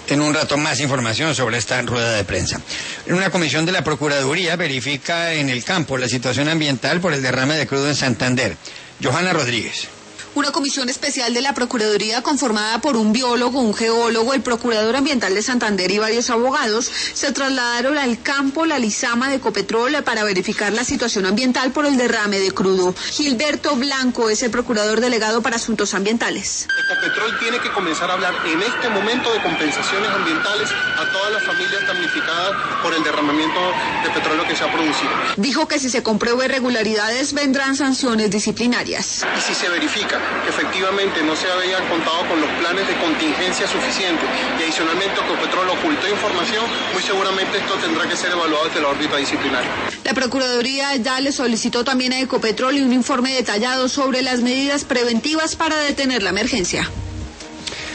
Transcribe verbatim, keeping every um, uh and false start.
En un rato más información sobre esta rueda de prensa. Una comisión de la Procuraduría verifica en el campo la situación ambiental por el derrame de crudo en Santander. Johanna Rodríguez. Una comisión especial de la Procuraduría conformada por un biólogo, un geólogo, el procurador ambiental de Santander y varios abogados se trasladaron al campo La Lizama de Ecopetrol para verificar la situación ambiental por el derrame de crudo. Gilberto Blanco es el procurador delegado para asuntos ambientales. Ecopetrol tiene que comenzar a hablar en este momento de compensaciones ambientales a todas las familias damnificadas por el derramamiento de petróleo que se ha producido. Dijo que si se comprueba irregularidades vendrán sanciones disciplinarias. Y si se verifica que efectivamente no se habían contado con los planes de contingencia suficientes y adicionalmente Ecopetrol ocultó información, muy seguramente esto tendrá que ser evaluado desde la órbita disciplinaria. La Procuraduría ya le solicitó también a Ecopetrol un informe detallado sobre las medidas preventivas para detener la emergencia.